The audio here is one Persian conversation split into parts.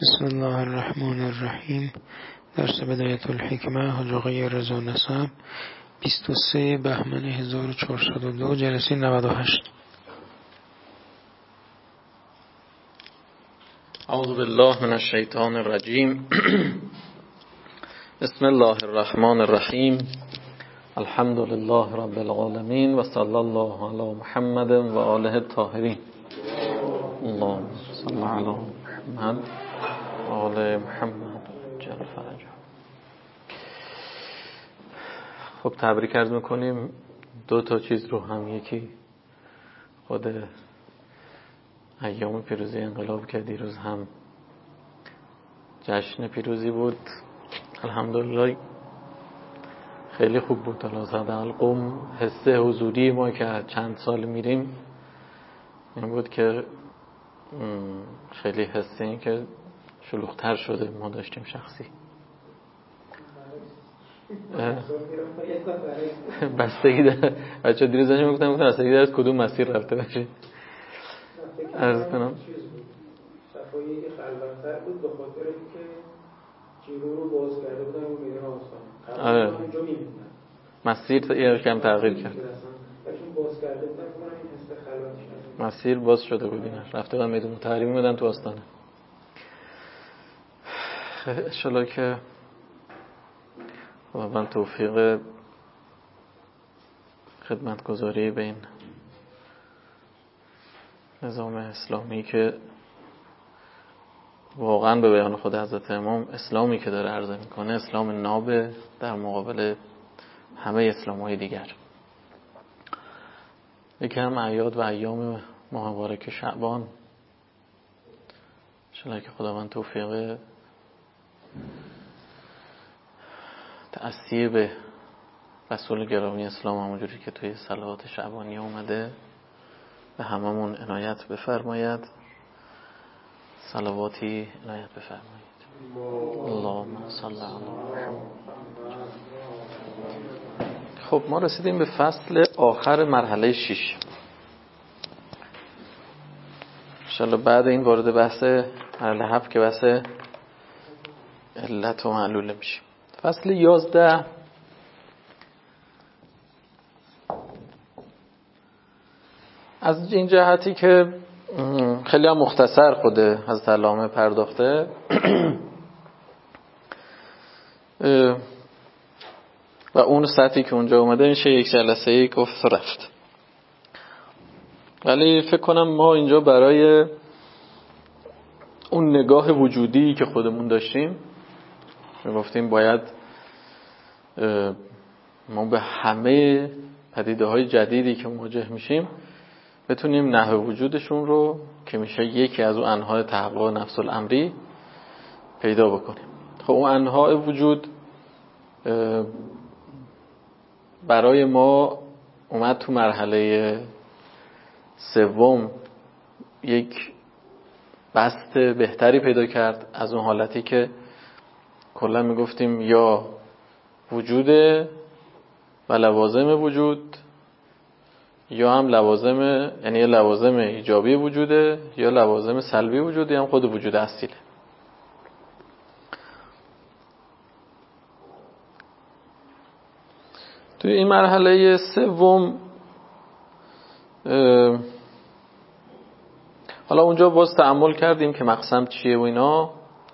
بسم الله الرحمن الرحیم. درس بدایت الحکمه حاج آقای رضا نسب 23 بهمن 1402 جلسه 98. اعوذ بالله من الشیطان الرجیم. بسم الله الرحمن الرحیم. الحمد لله رب العالمین و صلی الله علی محمد و آله الطاهرین. اللهم صل علی محمد و آل محمد جل فرجه. خب تبریک عرض میکنیم. دو تا چیز رو هم، یکی خود ایام پیروزی انقلاب که دیروز هم جشن پیروزی بود، الحمدلله خیلی خوب بود. حالا قوم حس حضوری ما که چند سال میریم این بود که خیلی حس این که شلوغ‌تر شده ما داشتیم شخصی. بستگی داره. بچه دیروز داشتم میگفتم بستگی داره از کدوم مسیر رفته باشه. عرض کنم صفایی که خلوت‌تر بود به خاطر اینکه جیرو رو باز کرده بودن رو میدان آسان. آره. اونجا می‌موندن. مسیر یه کم تغییر کرد. چون باز کرده بودن که این حس خلوتش نبود. مسیر باز شده بود اینا. رفته بودن میدون تحریمی میدن تو آستانه. انشالله که خداوند توفیق خدمتگزاری به این نظام اسلامی که واقعا به بیان خود حضرت امام اسلامی که داره عرضه میکنه اسلام ناب در مقابل همه اسلام‌های دیگر. یکی هم اعیاد و ایام ماه مبارک شعبان، انشالله که خداوند توفیق تأثیر به رسول گرامی اسلام همونجوری که توی صلوات شعبانی اومده به هممون عنایت بفرماید. صلواتی عنایت بفرمایید. اللهم صل علی محمد. خب ما رسیدیم به فصل آخر مرحله 6. انشالله بعد این وارد بحث مرحله 7 که بحث علت و معلوله میشیم. فصل 11 از این جهتی که خیلی هم مختصر خود حضرت علامه پرداخته و اون سطحی که اونجا اومده میشه یک جلسه گفت رفت. ولی فکر کنم ما اینجا برای اون نگاه وجودی که خودمون داشتیم گفتیم باید ما به همه پدیده های جدیدی که مواجه میشیم بتونیم نحو وجودشون رو که میشه یکی از اون انواع تحقق نفس الامری پیدا بکنیم. خب اون انواع وجود برای ما اومد تو مرحله سوم یک بست بهتری پیدا کرد از اون حالتی که کلا میگفتیم یا وجود و لوازم وجود یا هم لوازم، یعنی لوازم ایجابی وجوده یا لوازم سلبی وجوده یا هم خود وجود اصیله. توی این مرحله سوم حالا اونجا باز تأمل کردیم که مقسم چیه و اینا،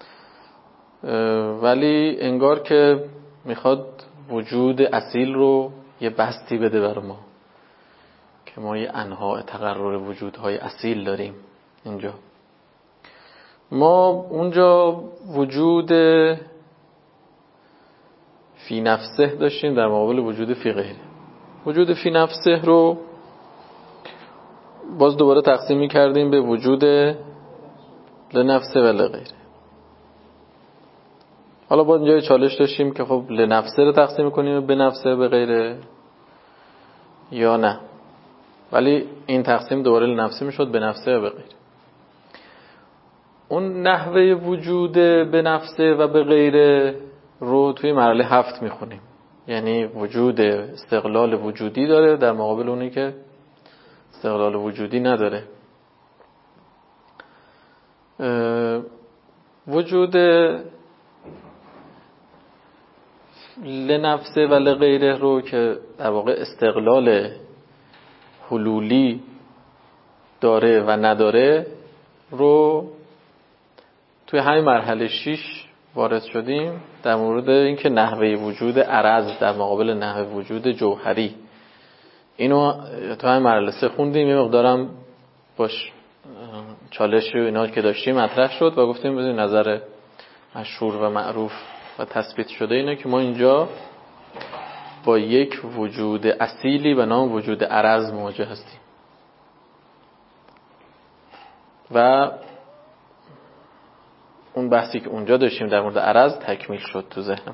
ولی انگار که میخواد وجود اصیل رو یه بستی بده برای ما که ما یه انواع تقرر وجودهای اصیل داریم. اینجا ما اونجا وجود فی نفسه داشتیم در مقابل وجود فی غیره. وجود فی نفسه رو باز دوباره تقسیم کردیم به وجود لنفسه و لغیره. حالا باز اینجا چالش داشتیم که خب لنفسه رو تقسیم کنیم به نفسه به غیره یا نه، ولی این تقسیم دوباره لنفسه میشد به نفسه و به غیره. اون نحوه وجود به نفسه و به غیره رو توی مرحله 7 میخونیم، یعنی وجود استقلال وجودی داره در مقابل اونی که استقلال وجودی نداره. وجود لنفسه و لغیره رو که در واقع استقلال حلولی داره و نداره رو توی همین مرحله 6 وارد شدیم، در مورد اینکه نحوه وجود عرض در مقابل نحوه وجود جوهری، اینو تو همین مرحله 3 خوندیم. یه مقدارم باش چالش و اینا که داشتیم مطرح شد و گفتیم ببینید نظر مشهور و معروف و تثبیت شده اینه که ما اینجا با یک وجود اصیلی به نام وجود عرض مواجه هستیم و اون بحثی که اونجا داشتیم در مورد عرض تکمیل شد تو ذهنم.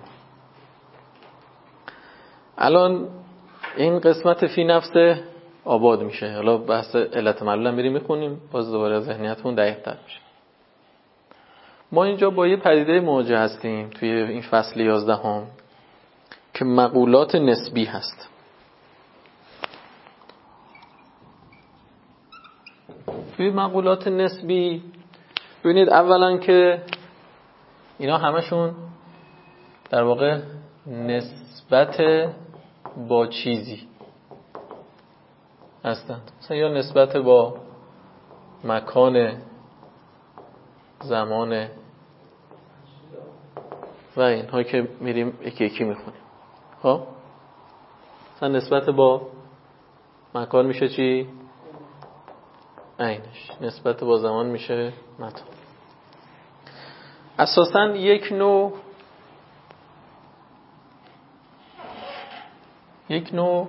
الان این قسمت فی نفسه آباد میشه. حالا بحث علت معلول هم میریم میخونیم، باز دوباره ذهنیتمون دقیق تر میشه. ما اینجا با یه پدیده مواجه هستیم توی این فصل 11 که مقولات نسبی هست. توی مقولات نسبی ببینید اولا که اینا همشون در واقع نسبت با چیزی هستند، مثلا یا نسبت با مکان، زمان و اینها که میریم یکی یکی میخونیم. خب مثلا نسبت با مکان میشه چی؟ عینش. نسبت با زمان میشه متا. اساساً یک نوع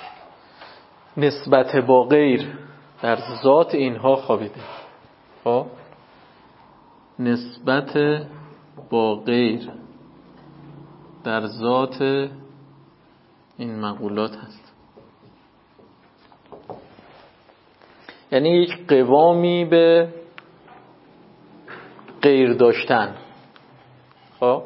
نسبت با غیر در ذات اینها خوابیده. خب نسبت با غیر در ذات این مقولات هست، یعنی یک قوامی به غیر داشتن. خب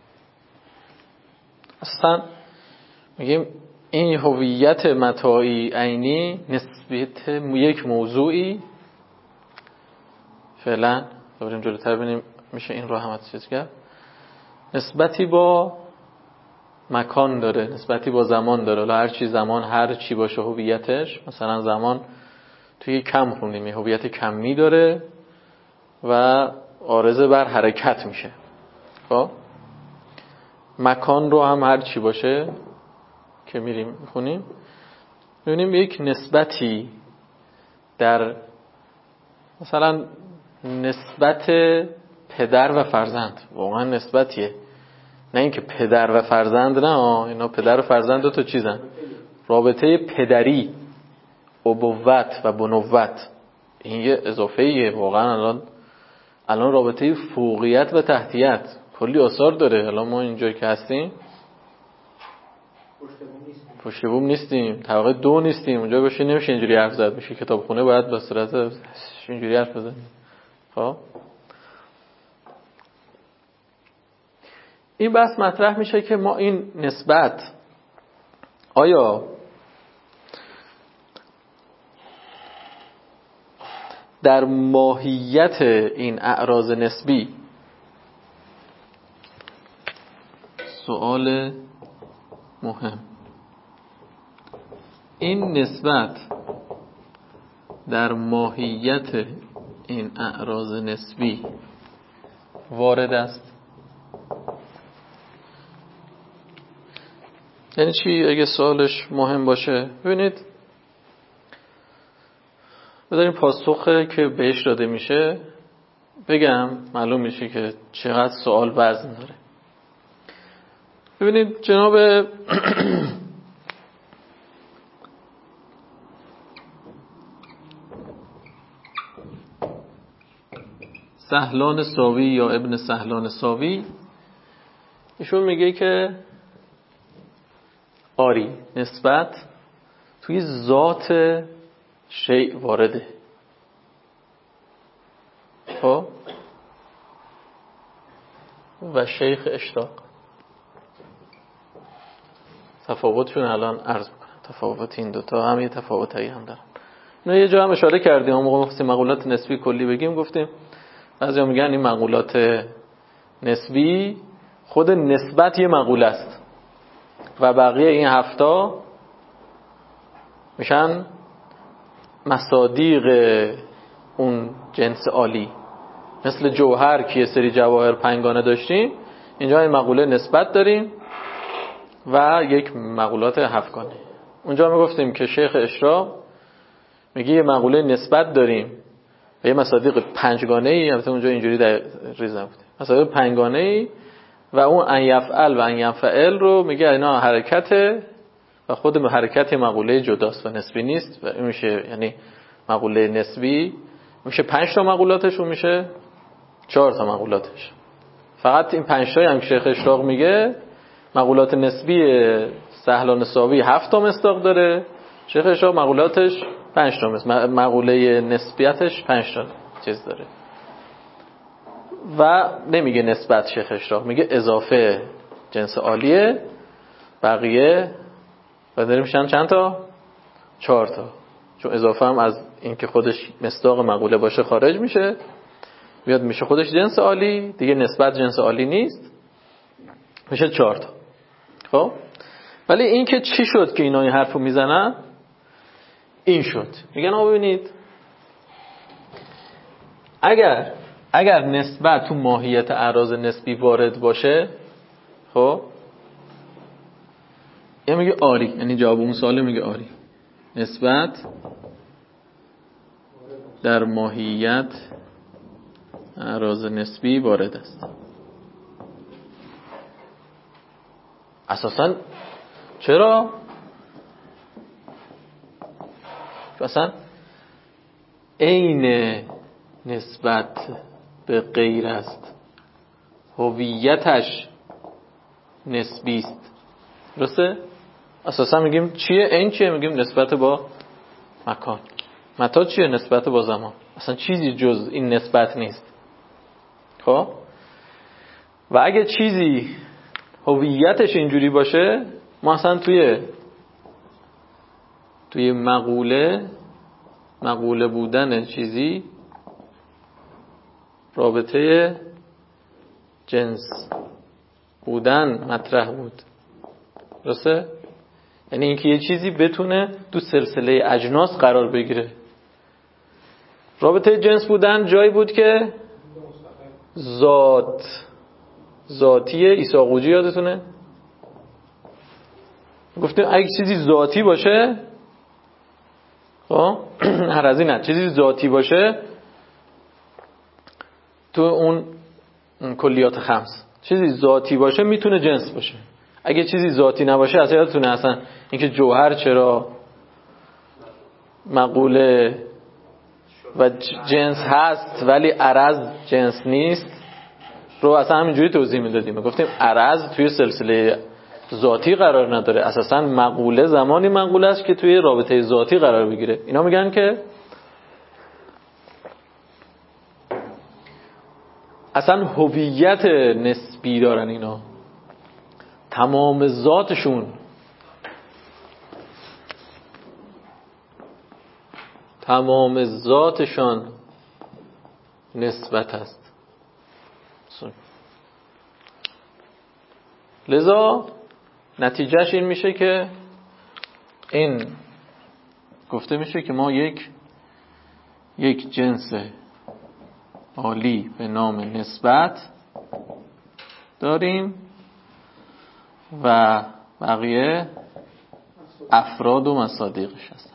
اصلا میگیم این هویت متاعی عینی نسبت یک موضوعی، فعلا بریم جلوتر ببینیم میشه این رو هم چیز کرد، نسبتی با مکان داره، نسبتی با زمان داره. حالا هر چی زمان هر چی باشه هویتش، مثلا زمان توی کم خوندیم هویت کمی داره و عارضه بر حرکت میشه. خب مکان رو هم هر چی باشه که میریم میخونیم میبینیم یک نسبتی در مثلا نسبت پدر و فرزند، واقعا نسبتیه، نه اینکه پدر و فرزند، نه اینا پدر و فرزند دو تا چیزن، رابطه پدری، ابوت و بنوت، این یه اضافه‌ایه واقعا. الان رابطه فوقیت و تحتیت کلی آثار داره. الان ما اینجا که هستیم پشت بوم نیستیم، طبقه 2 نیستیم، اونجا باشه نمیشه اینجوری حرف زد، میشه کتابخونه باید به صورت اینجوری حرف بزنیم. خب این بحث مطرح میشه که ما این نسبت آیا در ماهیت این اعراض نسبی، سوال مهم، این نسبت در ماهیت این اعراض نسبی وارد است؟ یعنی چی اگه سوالش مهم باشه؟ ببینید بذاریم پاسخ که بهش داده میشه بگم، معلوم میشه که چقدر سوال وزن داره. ببینید جناب سهلان ساوی یا ابن سهلان ساوی ایشون میگه که آری نسبت توی ذات شیء وارده. خب و شیخ اشتاق تفاوتشون الان عرض میکنم. تفاوت این دوتا هم یه تفاوتایی هم دارن. اینو یه جا هم اشاره کردیم، اون موقع مقولات نسبی کلی بگیم گفتیم بعضیا میگن این مقولات نسبی خود نسبت یه مقوله است و بقیه این 7 میشن مصادیق اون جنس عالی. مثل جوهر که یه سری جواهر 5 گانه داشتیم، اینجا این مقوله نسبت داریم و یک مقولات 7 گانه. اونجا میگفتیم که شیخ اشراق میگه یه مقوله نسبت داریم و یه مصادیق 5 گانه ای، البته اونجا اینجوری در ریز نبوده، مصادیق 5 گانه ای و اون ان یفعل و ان ینفعل رو میگه اینا حرکته و خود حرکت مقوله جداست و نسبی نیست و این میشه، یعنی مقوله نسبی میشه 5 تا مقولاتش و میشه 4 تا مقولاتش. فقط این 5 تایی هم که شیخ اشراق میگه مقولات نسبی سهلان ساوی 7 تا مصداق داره، شیخ اشراق مقولاتش 5 تا مقوله نسبیتش 5 تا چیز داره و نمیگه نسبت. شیخ اشراق میگه اضافه جنس عالیه، بقیه و داریم میشن چند تا؟ 4 تا، چون اضافه هم از این که خودش مصداق مقوله باشه خارج میشه، بیاد میشه خودش جنس عالی دیگه، نسبت جنس عالی نیست، میشه 4 تا. خب ولی این که چی شد که اینا این حرفو میزنن؟ این شد میگن آقا ببینید اگر نسبت تو ماهیت اعراض نسبی وارد باشه، خب یه میگه آری، یعنی جواب اون سواله میگه آری، نسبت در ماهیت اعراض نسبی وارد است. اساساً چرا؟ مثلا عین نسبت به غیر است، هویتش نسبی است، درسته؟ اساسا میگیم چیه؟ این چیه؟ میگیم نسبت با مکان. متا چیه؟ نسبت با زمان. اصلا چیزی جز این نسبت نیست. خب و اگه چیزی هویتش اینجوری باشه، ما اصلا توی مقوله بودن چیزی رابطه جنس بودن مطرح بود، درسته؟ یعنی اینکه یه چیزی بتونه تو سلسله اجناس قرار بگیره. رابطه جنس بودن جایی بود که ذاتی عیسی قوجی یادتونه؟ گفتیم اگه چیزی ذاتی باشه، خب هر از این چیزی ذاتی باشه تو اون کلیات خمس، چیزی ذاتی باشه میتونه جنس باشه. اگه چیزی ذاتی نباشه اصلا یادتونه اصلا اینکه جوهر چرا مقوله و جنس هست ولی عرض جنس نیست رو اصلا همینجوری توضیح میدادیم. گفتیم عرض توی سلسله ذاتی قرار نداره، اساسا مقوله زمانی مقوله است که توی رابطه ذاتی قرار بگیره. اینا میگن که اصلا هویت نسبی دارن اینا، تمام ذاتشان نسبت است. لذا نتیجهش این میشه که این گفته میشه که ما یک جنس عالی به نام نسبت داریم و بقیه افراد و مصادیقش هستن.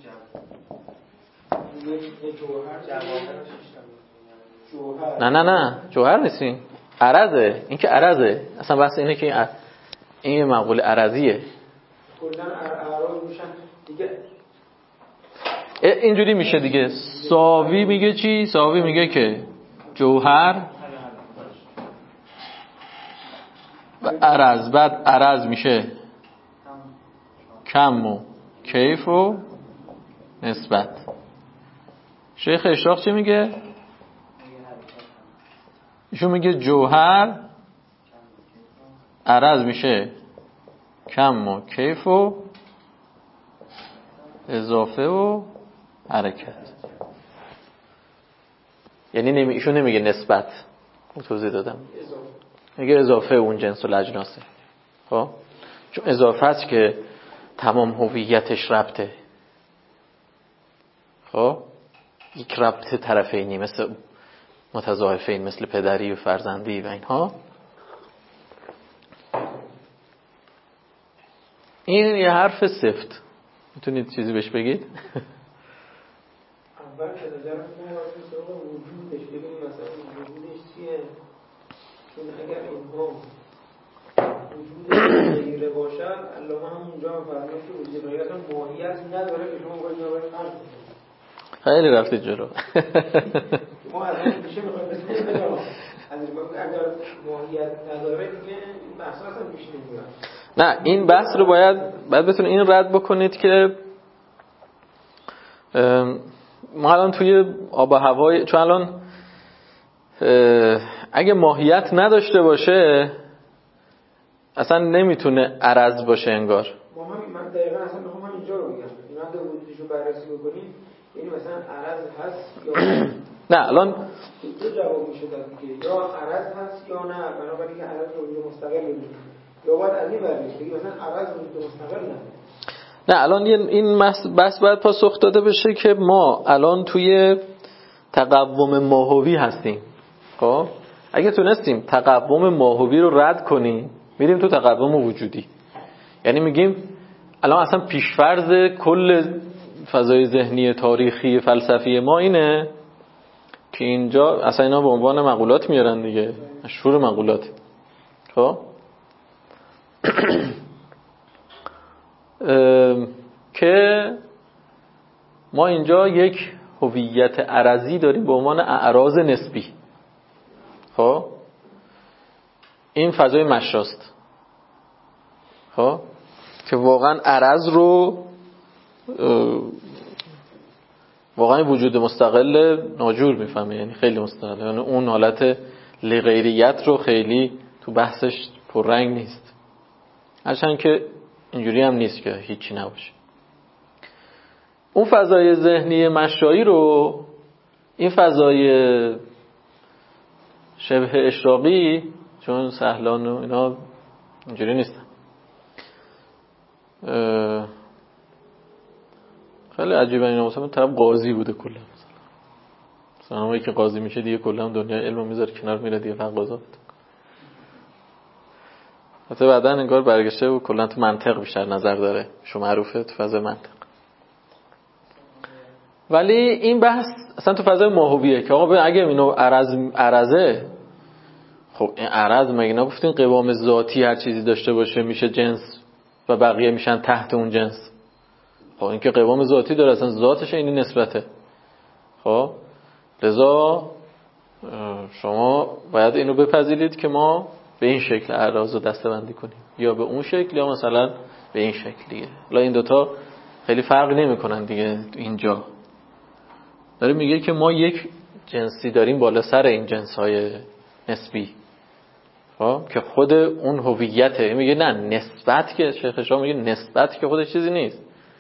نه جوهر نیستیم، عرضه. این که عرضه، اصلا بحث اینه که این مقوله عرضیه. اینجوری میشه دیگه. ساوی میگه چی؟ ساوی میگه که جوهر و عرض، بعد عرض میشه کم و کیف و نسبت. شیخ اشراق چی میگه؟ ایشون میگه جوهر عرض میشه کم و کیف و اضافه و حرکت. یعنی ایشون نمیگه نسبت، توضیح دادم میگه اضافه اون جنس و الاجناسه. خب چون اضافه است که تمام هویتش ربطه. خب یک ربط طرفینی مثل متضاعفین، مثل پدری و فرزندی و اینها. این یه حرف سفت، میتونید چیزی بهش بگید؟ اول که نظرم سراغ وجودش بگیم مثلا وجودش چیه؟ چون اگر اینها وجودش غیره باشن علامه همونجا هم فرمایش که وجود غیره اصلا ماهیت نداره که شما باید نباید فرض کنید. خیلی رفتید جلو. ما از این میشه میخوایم بسید بجام اگر ماهیت نداره دیگه این بحث اصلا پیش نمیاد. نه این بحث رو باید بتونید این رد بکنید که ما الان توی آب و هوای، چون الان اگه ماهیت نداشته باشه اصلا نمیتونه عرض باشه انگار. من دقیقا اصلا میخوام اینجا رو بگم، این اگه وجودش رو بررسی بکنیم یعنی مثلا عرض هست یا نه الان دو جواب میشه داد دیگه، یا عرض هست یا نه. بنابراین که عرض رو وجود مستقل ببینیم یا باید از این برمیشه بگیم مثلا عرض وجود مستقل نه. الان این بحث باید پاسخ داده بشه که ما الان توی تقوم ماهوی هستیم. خب اگه تونستیم تقوم ماهوی رو رد کنیم میریم تو تقوم وجودی. یعنی میگیم الان اصلا پیشفرض کل فضای ذهنی تاریخی فلسفی ما اینه که اینجا اصلا اینا به عنوان مقولات میارن دیگه، مشهور مقولات. خب که ما اینجا یک هویت عرضی داریم به عنوان اعراض نسبی. خب این فضای مشاست. خب که واقعا عرض رو واقعا وجود مستقل ناجور میفهمه، یعنی خیلی مستقل، یعنی اون حالت لغیریت رو خیلی تو بحثش پررنگ نیست، هرچند که اینجوری هم نیست که هیچی نباشه. اون فضای ذهنی مشایی رو، این فضای شبه اشراقی، چون سهلان و اینا اینجوری نیستن، خیلی عجیبه. اینا مثلا طرف قاضی بوده کلا، مثلا اونی که قاضی میشه دیگه کلا دنیا علمو میذاره کنار، میره دیگه فقط قضاوت. حتی بعدا انگار برگشته و کلا تو منطق بیشتر نظر داره، شو معروفه تو فضای منطق. ولی این بحث اصلا تو فضای ماهویه که آقا اگه اینو عرضه، خب این عرض مگه نگفتین قوام ذاتی هر چیزی داشته باشه میشه جنس و بقیه میشن تحت اون جنس؟ خب این که قوام ذاتی داره، اصلا ذاتش اینی نسبته. خب لذا شما باید اینو بپذیرید که ما به این شکل اعراض رو دسته‌بندی کنیم، یا به اون شکل، یا مثلا به این شکل دیگه. حالا این دوتا خیلی فرق نمی‌کنن دیگه. اینجا داره میگه که ما یک جنسی داریم بالا سر این جنس‌های نسبی، خب که خود اون هویته. میگه نه نسبت، که شیخ شاه میگه نسبت که خودش چیزی نیست،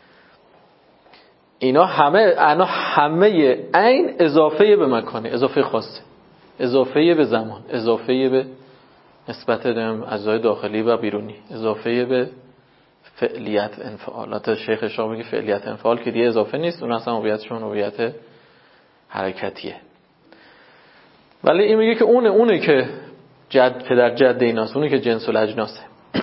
اینا همه عین اضافه به مکانه، اضافه خاصه، اضافه به زمان، اضافه به نسبت اجزای داخلی و بیرونی، اضافه به فعلیت انفعالات. شیخ شاه میگه فعلیت انفعال که دیگه اضافه نیست، اون اصلا هویتشون هویت حرکتیه. ولی این میگه که اونه که پدر جد ایناست، اونه که جنس الاجناسه.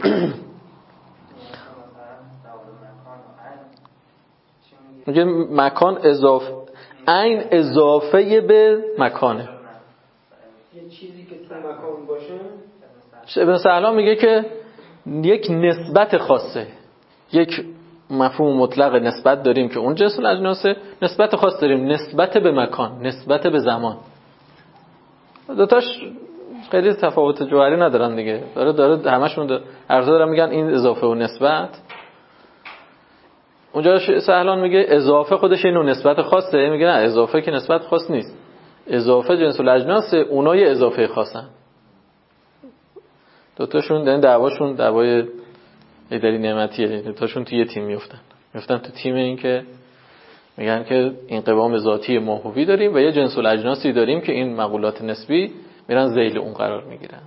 میگه مکان عین اضافه به مکانه. یه چیزی که تو مکان باشه، ابن سهلان میگه که یک نسبت خاصه، یک مفهوم مطلق نسبت داریم که اون جنس الاجناسه، نسبت خاص داریم نسبت به مکان، نسبت به زمان. دوتاش خیلی تفاوت جوهری ندارن دیگه، داره همشون هر دو دارن میگن این اضافه و نسبت. اونجا سهلان میگه اضافه خودش اینو نسبت خاصه، میگه نه اضافه که نسبت خاص نیست، اضافه جنس الاجناس، اونای اضافه خاصن. دوتاشون دعواشون دعوای ایدری نعمتیه، دوتاشون توی یه تیم میفتن تو تیم این که میگن که این قوام ذاتی ماهوی داریم و یه جنس الاجناسی داریم که این مقولات نسبی میرن ذیل اون قرار میگیرن.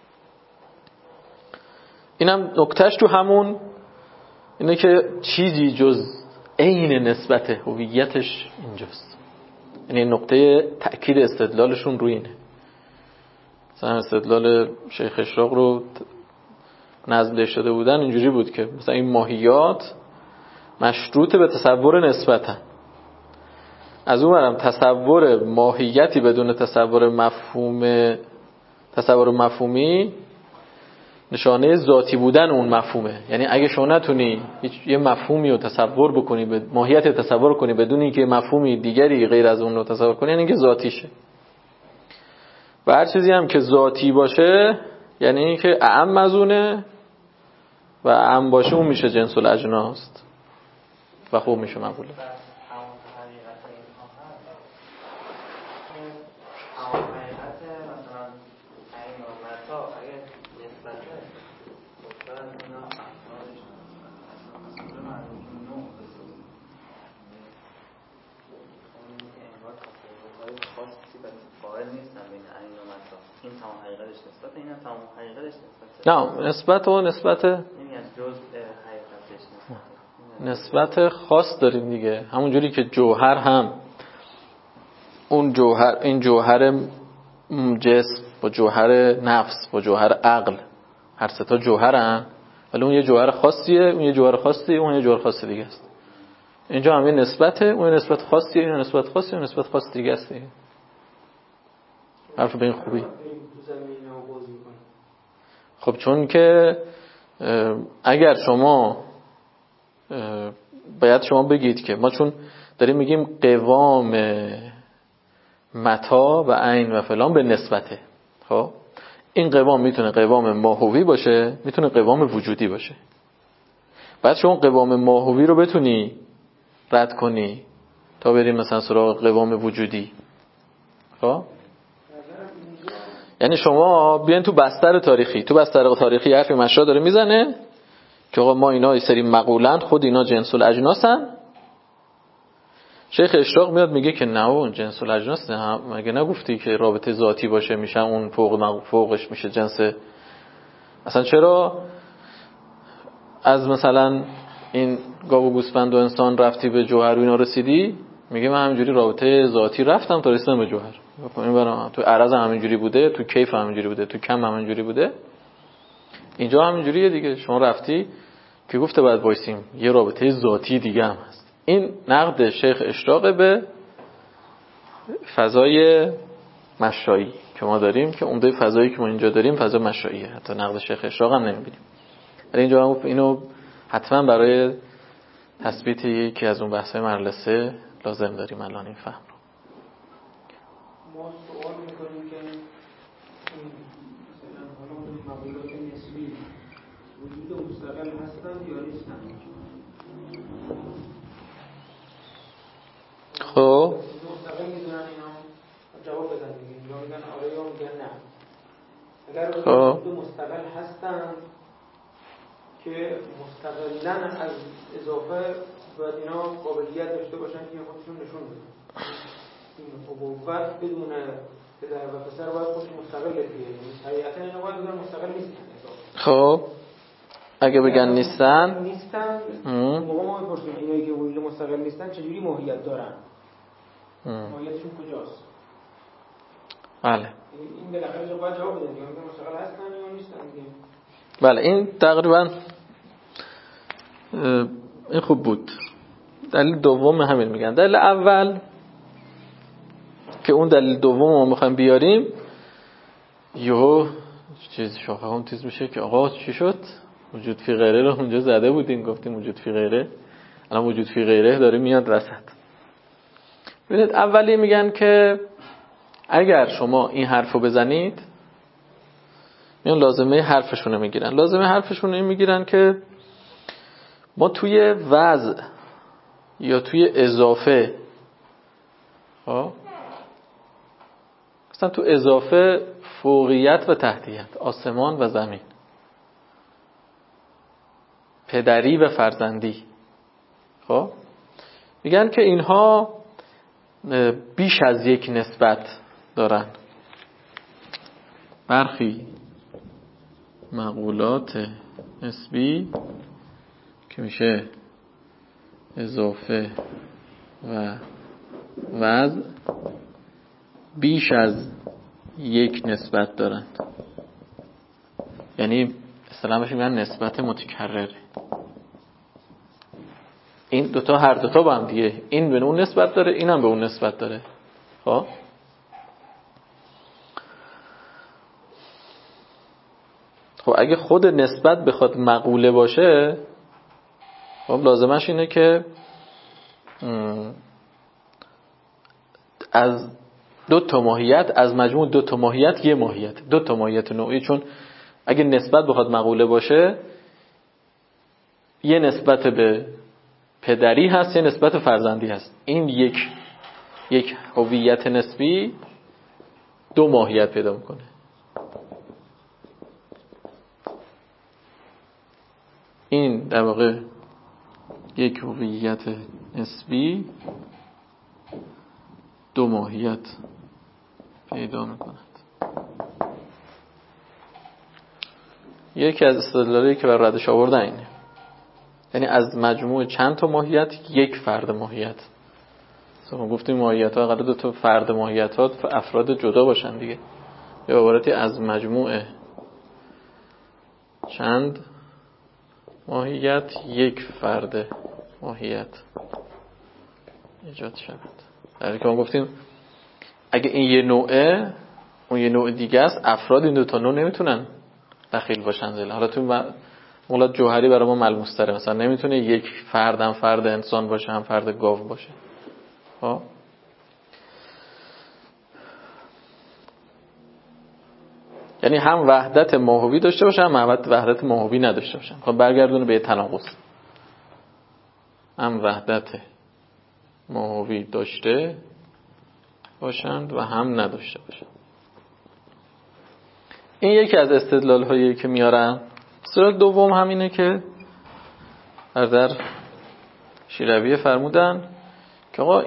اینم نکتهش تو همون اینه که چیزی جز عین نسبت هویتش اینجاست. یعنی نقطه تأکید استدلالشون روی اینه. مثلا استدلال شیخ اشراق رو نظمش داده بودن اینجوری بود که مثلا این ماهیات مشروط به تصور نسبتن. از اون برم تصور ماهیتی بدون تصور مفهومی نشانه ذاتی بودن اون مفهومه. یعنی اگه شما نتونی یه مفهومی رو تصور بکنی، ماهیت تصور کنی بدون اینکه مفهومی دیگری غیر از اون رو تصور کنی، یعنی اینکه ذاتیشه. و هر چیزی هم که ذاتی باشه یعنی اینکه اعم از اونه و اعم باشه اون میشه جنس الاجناس و خوب میشه مقوله. نه نسبت خاص داریم دیگه. همون جوری که جوهر هم اون جوهر، این جوهر جسم با جوهر نفس با جوهر عقل، هر سه تا جوهرن، ولی اون یه جوهر خاصیه، اون یه جوهر خاصیه، اون یه جوهر خاص دیگه است. اینجا هم یه نسبته، اون نسبت خاصیه، این نسبت خاصیه، اون نسبت خاص دیگه است. حرف به این خوبی. خب چون که اگر شما باید شما بگید که ما چون داریم میگیم قوام متا و عین و فلان به نسبته، خب این قوام میتونه قوام ماهوی باشه، میتونه قوام وجودی باشه. بعد شما قوام ماهوی رو بتونی رد کنی تا بریم مثلا سراغ قوام وجودی. خب یعنی شما بیاین تو بستر تاریخی حرف مشرا داره میزنه که آقا ما اینا یه سری مقولن، خود اینا جنس الاجناسن. شیخ اشراق میاد میگه که نه اون جنس الاجناس نه، مگه نگفتی که رابطه ذاتی باشه میشه اون فوقش میشه جنس. اصلا چرا از مثلا این گاو و گوسفند و انسان رفتی به جوهر و اینا رسیدی؟ میگه من همینجوری رابطه ذاتی رفتم تا رسیدم به جوهر. این برام تو عرض همینجوری بوده، تو کیف همینجوری بوده، تو کم همینجوری بوده، اینجا همینجوریه دیگه. شما رفتی که گفته بعد وایسیم یه رابطه ذاتی دیگه هم هست. این نقد شیخ اشراق به فضای مشایی که ما داریم، که عمده فضایی که ما اینجا داریم فضا مشاییه. حتی نقد شیخ اشراق هم نمیبینیم. ولی اینجا هم اینو حتما برای تثبیت یکی از اون بحث‌های مرحله 3 لازم داریم الان این فهم رو. ما سوال می‌کنیم که مثلا حالا مقولات نسبی وجود مستقل هستند یا نیستند؟ خب مستقل می‌دونن اینا؟ جواب بدن دیگه. یا میگن آره یا میگن نه. اگر وجود مستقل هستند که مستقلاً از اضافه باید اینا قابلیت داشته باشن که خودشون نشون بدن. این ابوت بدون پدر و پسر باید خودش مستقل بگیره. یعنی طبیعتاً اینا باید بگن مستقل نیستن. خب اگه بگن نیستن موقع ما میپرسیم اینایی که وجود مستقل نیستن چجوری ماهیت دارن؟ ماهیتشون کجاست؟ بله این بالاخره باید جواب بدن یا مستقل هستن یا نیستن دیگه. بله این تقریبا این خوب بود. دلیل دوم همین میگن. دلیل اول که اون دلیل دوم ما میخوایم بیاریم یهو چیز شاخه هم تیز میشه که آقا چی شد؟ وجود فی غیره رو اونجا زده بودیم، گفتیم وجود فی غیره، الان وجود فی غیره داره میاد رسد. ببینید اولی میگن که اگر شما این حرفو بزنید، میان لازمه حرفشون میگیرن. لازمه حرفشون این میگیرن که ما توی وضع یا توی اضافه، مثلا تو اضافه فوقیت و تحتیت، آسمان و زمین، پدری و فرزندی، خب میگن که اینها بیش از یک نسبت دارن. برخی مقولات نسبی که میشه اضافه و وضع بیش از یک نسبت دارند. یعنی اصطلاحاً بهش میگن نسبت متکرره. این دوتا هر دوتا با هم دیگه، این به اون نسبت داره، این هم به اون نسبت داره. خب اگه خود نسبت بخواد مقوله باشه، خب لازمش اینه که از دو تا ماهیت، از مجموع دو تا ماهیت یه ماهیت، دو تا ماهیت نوعی. چون اگه نسبت بخواد مقوله باشه، یه نسبت به پدری هست، یه نسبت فرزندی هست. این یک هویت نسبی دو ماهیت پیدا میکنه. این در واقع یک هویت نسبی دو ماهیت پیدا میکند. یکی از استدلالی که بر ردش آوردن اینه، یعنی از مجموع چند تا ماهیت یک فرد ماهیت. ما گفتیم ماهیت ها قراره دو تا فرد ماهیت ها افراد جدا باشن دیگه. یا عبارتی از مجموع چند ماهیت یک فرد ماهیت ایجاد شود. در حالی که ما گفتیم اگه این یه نوعه اون یه نوع دیگه است، افراد این دو تا نوع نمیتونن دخیل باشن زل. حالا تو مولات جوهری برای ما ملموس تره، مثلا نمیتونه یک فرد هم فرد انسان باشه هم فرد گاو باشه. یعنی هم وحدت ماهوی داشته باشه هم وحدت ماهوی نداشته باشه. خب برگردونه به تناقض. هم وحدت ماهوی داشته باشند و هم نداشته باشند. این یکی از استدلال هایی که میارن. استدلال دوم همینه که در شیرویه فرمودن که آقا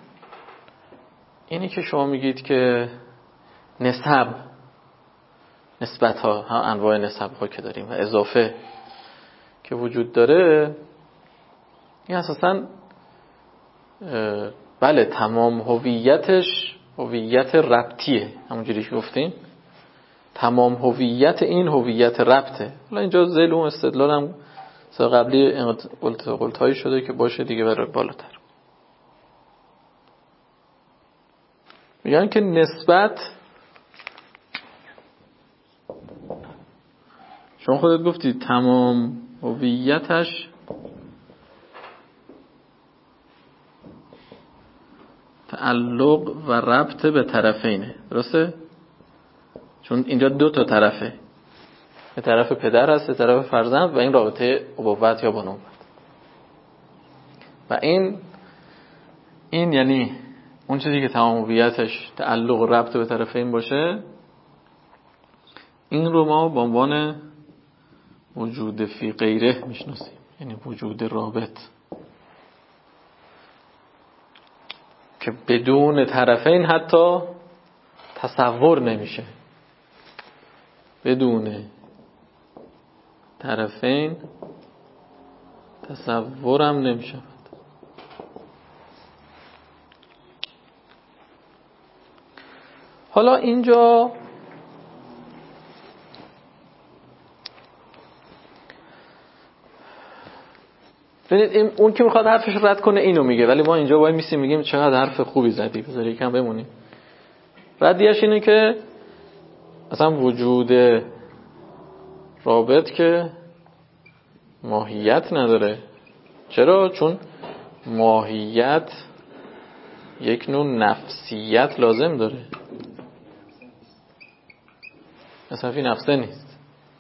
اینی که شما میگید که نسبت ها انواع نسب ها که داریم و اضافه که وجود داره، این اساساً بله تمام هویتش هویت ربطیه، همونجوری که گفتیم تمام هویت این هویت ربطه. حالا اینجا ذیل اون استدلال هم سال قبلی قلت‌هایی شده که باشه دیگه برای بالاتر. میگن که نسبت، شما خودت گفتی تمام هویتش تعلق و ربط به طرفینه، درسته؟ چون اینجا دو تا طرفه، به طرف پدر هست به طرف فرزند و این رابطه ابوت یا بنوت. و این یعنی اون چیزی که تمام هویتش تعلق و ربط به طرفین باشه، این رو ما به عنوان وجود فی غیره میشناسیم، یعنی وجود رابط که بدون طرفین حتی تصور نمیشه. بدون طرفین تصورم نمیشه. حالا اینجا ببینید اون که میخواد حرفش رد کنه اینو میگه، ولی ما اینجا وای میسیم میگیم چقدر حرف خوبی زدی، بذار یکم بمونیم. ردیش اینه که اصلا وجود رابط که ماهیت نداره. چرا؟ چون ماهیت یک نوع نفسیت لازم داره، اصلا فی نفسه نیست.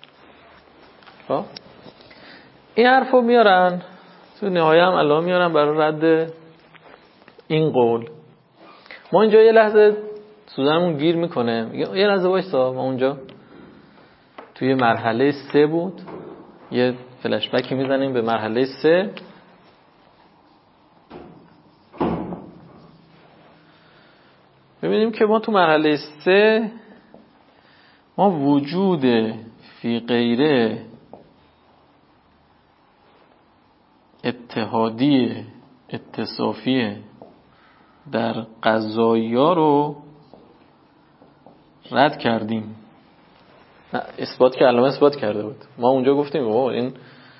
این حرفو میارن تو نهایه هم الان میارن برای رد این قول. ما اینجا یه لحظه سوزنمون گیر میکنه، میگه یه لحظه وایسا، ما اونجا توی مرحله 3 بود، یه فلش بکی میزنیم به مرحله 3. ببینیم که ما تو مرحله 3 ما وجود فی غیره اتحادی اتصافی در قضایی‌ها رو رد کردیم. اثبات که علامه اثبات کرده بود. ما اونجا گفتیم این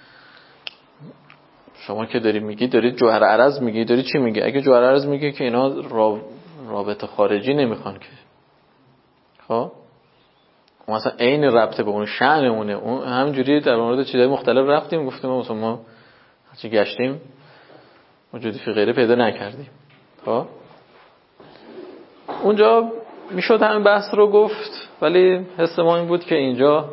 شما که داری میگی داری جوهر عرض میگی، داری چی میگی؟ اگه جوهر عرض میگی که اینا رابطه خارجی نمیخوان که، خب مثلا عین ربطه به اون شأنمونه، اون همینجوری در مورد چیزای مختلف رفتیم گفتیم مثلا ما هرچی گشتیم وجود فی غیره پیدا نکردیم. خب اونجا میشد همین بحث رو گفت، ولی حس ما این بود که اینجا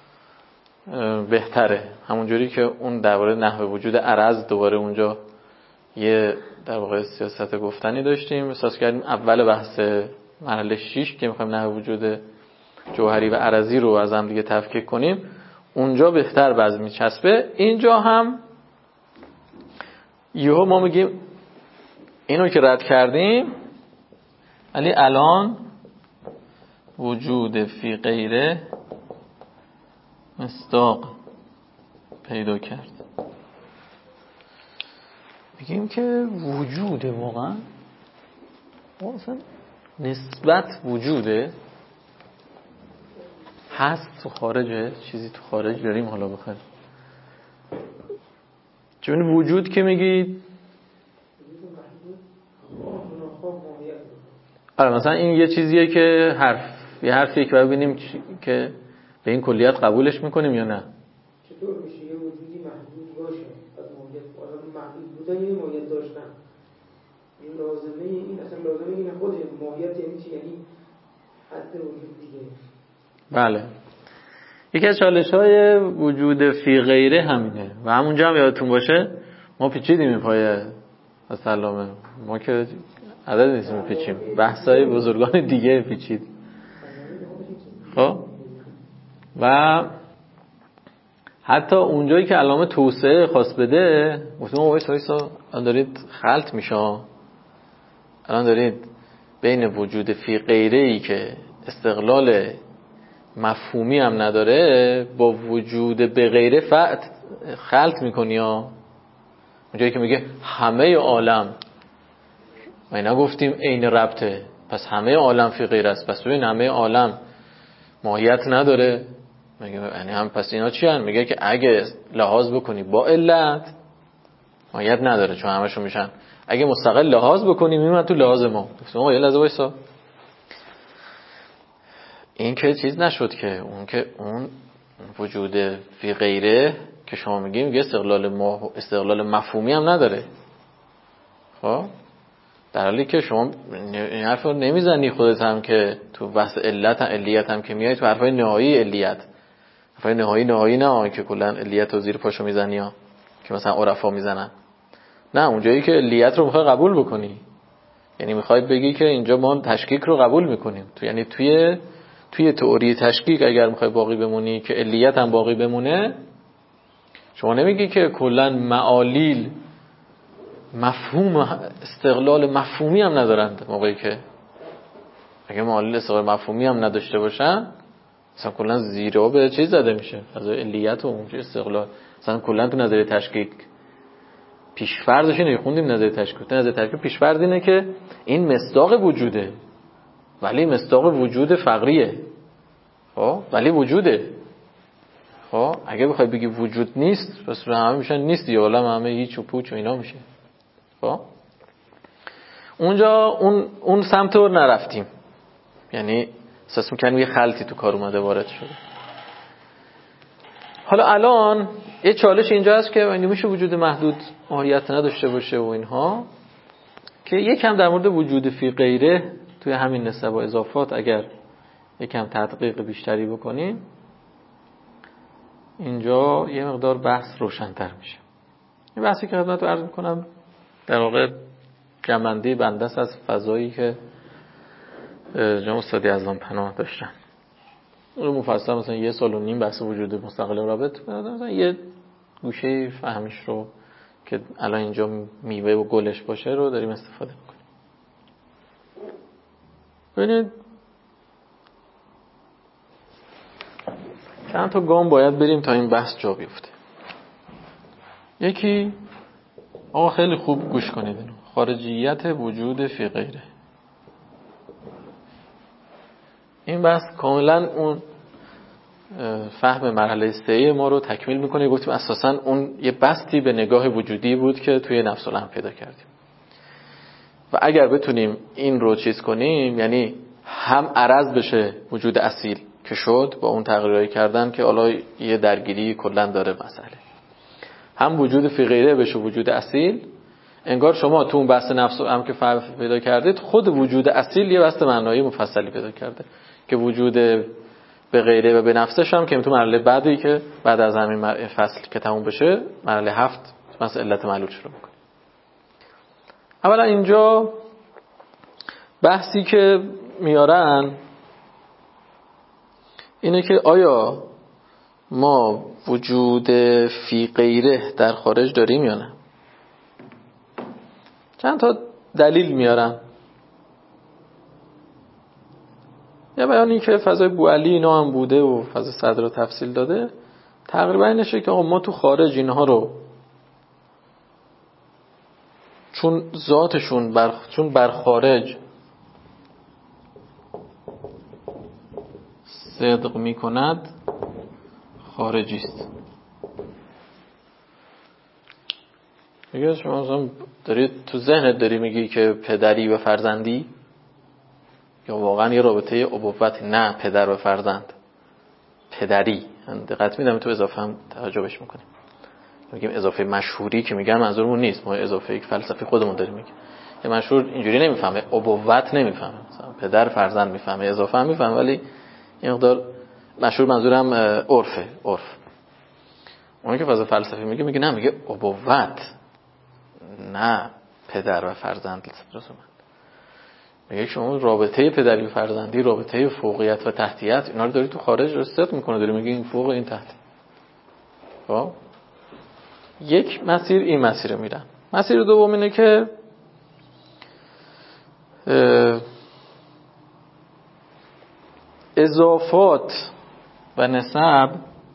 بهتره، همونجوری که اون درباره نحوه وجود عرض دوباره اونجا یه در واقع سیاست گفتنی داشتیم، احساس کردیم اول بحث مرحله 6 که میخوایم نحوه وجود جوهری و عرضی رو از هم دیگه تفکیک کنیم اونجا بهتر باز میچسبه. اینجا هم یهو ما میگیم اینو که رد کردیم ولی الان وجود فی غیره مصداق پیدا کرد. میگیم که وجود واقعا مثلا نسبت وجوده هست تو خارجه، چیزی تو خارج داریم حالا بخوایم چون وجود که میگید آره مثلا این یه چیزیه که یه حرفیه که ببینیم که به این کلیت قبولش میکنیم یا نه. چطور میشه یه وجودی محدود باشه بعد موجود محدود بودن یعنی موجود داشتن، این لازمه این اصلا لازمه این خود موجود یعنی چی؟ یعنی حد وجود دیگه. بله یکی از چالش‌های وجود فی غیره همینه و همونجا هم یادتون باشه ما پیچیدیم این پایه سلامه، ما که عدد نیستیم پیچیم، بحثای بزرگان دیگه پیچید. خب و حتی اونجایی که علامه توسعه خواست بده گفتم وایسا الان دارید خلط میشه، الان دارید بین وجود فی غیره ای که استقلال مفهومی هم نداره با وجود به غیره خلط میکنی ها. اونجایی که میگه همه عالم، ما نگفتیم عین ربطه، پس همه عالم فی غیره است، پس ببین همه عالم ماهیت نداره، میگه یعنی هم پس اینا چی هن؟ میگه که اگه لحاظ بکنی با علت ماهیت نداره چون همشون میشن، اگه مستقل لحاظ بکنی میمون تو لحاظ ما. گفتم یه لحظه وایسا، این که چیز نشد که اون وجود فی غیره که شما میگه استقلال مفهومی هم نداره. خب در حالی که شما این حرف رو نمیزنی خودت هم که تو بحث علیت هم که میای تو حرفای نهایی علیت، حرفای نهایی نه که کلا علیت رو زیر پاشو میزنی ها که مثلا عرفا میزنن، نه اونجایی که علیت رو میخوای قبول بکنی، یعنی میخوای بگی که اینجا ما تشکیک رو قبول میکنیم یعنی توی تئوری تشکیک اگر میخوای باقی بمونی که علیت هم باقی بمونه، شما نمیگی که کلا معالیل مفهوم استقلال مفهومی هم ندارند، موقعی که اگه معالیل استقلال مفهومی هم نداشته باشن مثلا کلا زیرا به چیز زده میشه از علیت و اونجا استقلال، مثلا کلا تو نظریه تشکیک پیش‌فرضش اینه، خوندیم نظریه تشکیک پیش‌فرض اینه که این مصداق وجوده ولی مصداق وجود فقریه، خب ولی وجوده. خب اگه بخوای بگی وجود نیست پس همه میشن نیست یا عالم همه هیچ و پوچ و اینا میشه. خب اونجا اون سمت رو نرفتیم، یعنی احساس می‌کنم یه خلطی تو کار اومده وارد شده. حالا الان یه چالش اینجا هست که یعنی میشه وجود محدود ماهیت نداشته باشه و اینها، که یکم در مورد وجود فی غیره توی همین نسب و اضافات اگر یکم تدقیق بیشتری بکنیم اینجا یه مقدار بحث روشن‌تر میشه. این بحثی که خدمت رو عرض میکنم در واقع جمع‌بندی بنده است از فضایی که جناب استادی اعظم پناه داشتن. رو مفصل مثلا 1.5 سال بحث وجود مستقل رابط مثلا یه گوشه فهمیش رو که الان اینجا میوه و گلش باشه رو داریم استفاده میکنیم. ببینید چند تا گام باید بریم تا این بحث جا بیفته. یکی، آقا خیلی خوب گوش کنید اینو، خارجیت وجود فی غیره. این بحث کاملا اون فهم مرحله 3 ما رو تکمیل میکنه. گفتیم اساسا اون یه بستی به نگاه وجودی بود که توی نفس الامر پیدا کردیم و اگر بتونیم این رو چیز کنیم، یعنی هم عرض بشه وجود اصیل که شد با اون تغییرایی کردن که حالا یه درگیری کلا داره مسئله، هم وجود فی غیره بشه وجود اصیل. انگار شما تو اون بحث نفس الامر که فرق پیدا کردید، خود وجود اصیل یه بحث معنایی مفصلی پیدا کرده که وجود به غیره و به نفسش هم که تو مرحله بعدی که بعد از همین فصل که تموم بشه، مرحله 7 مثلا علت معلول شروع می‌کنه. اولا اینجا بحثی که میارن اینه که آیا ما وجود فی غیره در خارج داریم یا نه. چند تا دلیل میارن. یه بیانی که فضای بوعلی اینا هم بوده و فضای صدر رو تفصیل داده، تقریبا اینشه که ما تو خارج اینها رو چون ذاتشون چون بر خارج صدق میکند خارجی است. میگه شما مثلا داری تو ذهنت داری میگی که پدری و فرزندی، یا واقعا یه رابطه ابوت، نه پدر و فرزند، پدری. دقت میدم تو اضافه هم توجهش میکنیم. میگیم اضافه مشهوری که میگم منظورمون نیست، ما اضافه یک فلسفی خودمون داریم میگیم. یه مشهور اینجوری نمیفهمه، ابوت نمیفهمه، مثلا پدر فرزند میفهمه، اضافه هم میفهمه، ولی این مقدار مشهور منظورم عرفه. اون که فضا فلسفی میگه نه، میگه ابوت، نه پدر و فرزند. میگه شما رابطه پدری و فرزندی، رابطه فوقیت و تحتیت، اینا رو داری تو خارج رصد میکنه، داری میگه این فوق این تحت. خب یک مسیر این مسیر رو میرن. مسیر دوم اینه که اضافات و نسب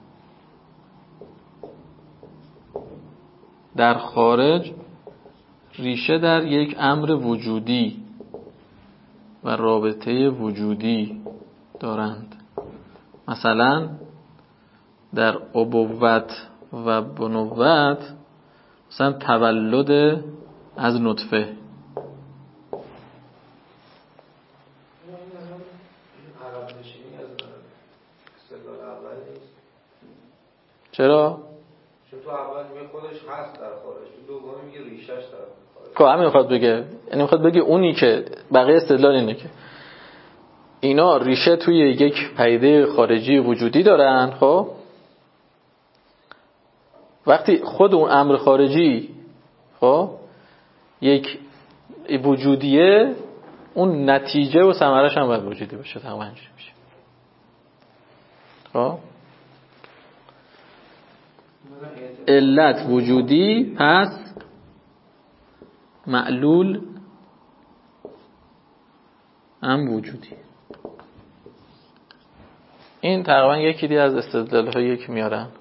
در خارج ریشه در یک امر وجودی و رابطه وجودی دارند. مثلا در ابوت و بنوت، مثلا تولد از نطفه. چرا؟ چون تو اول میگه خودش هست در خارج، تو دوم میگه ریشش در خارج. خب همین میخواد بگه، یعنی میخواد بگه اونی که بقیه استدلال اینه که اینا ریشه توی یک پدیده خارجی وجودی دارن. خب وقتی خود اون امر خارجی خب یک وجودیه، اون نتیجه و ثمرش هم باید وجودی باشه، تقریبا اینجوری میشه. خب علت وجودی، پس معلول هم وجودی. این تقریبا یکی دیگه از استدلال‌هایی که میارن. اما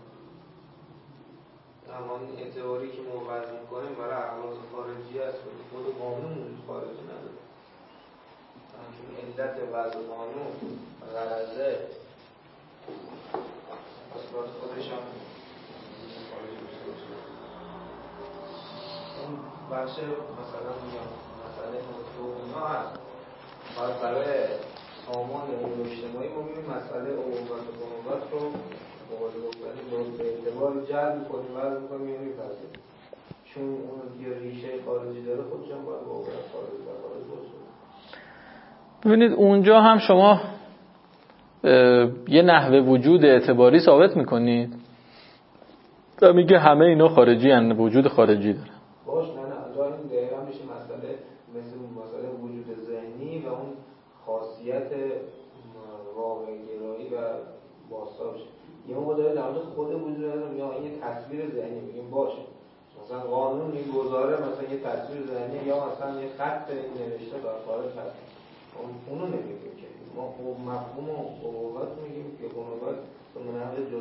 این اعتباری که ما وضع می‌کنیم برای احواز خارجی است، خود قانون خارجی نداره. چون علت وضع قانون غرضه اصلا خودش هم خارجی باشه. اون بخش مثلا میگم مسئله موضوع اونا هست، باید برای سامان اون اجتماعی ما میبینیم مسئله ابوت و بنوت رو به اعتبار جلب میکنیم، وضع میکنیم، یا میپذیم، چون اون یه ریشه خارجی داره، خودش هم باید ابوت خارجی باشه. ببینید اونجا هم شما یه نحوه وجود اعتباری ثابت میکنید و میگه همه اینا خارجی هستند، وجود خارجی داره. باش نه اونجا این دقیقا میشه مسئله وجود ذهنی و اون خاصیت واقع گرایی و باستابش. یه موقع داره در مورد خود وجود ذهنی، یا این یه تصویر ذهنی میگیم باشه، مثلا قانون میگذاره مثلا یه تصویر ذهنی، یا مثلا یه خط نوشته در خارج هست، اونو نمیگیم که ما مفهوم ابوت میگیم که بنوت به نحو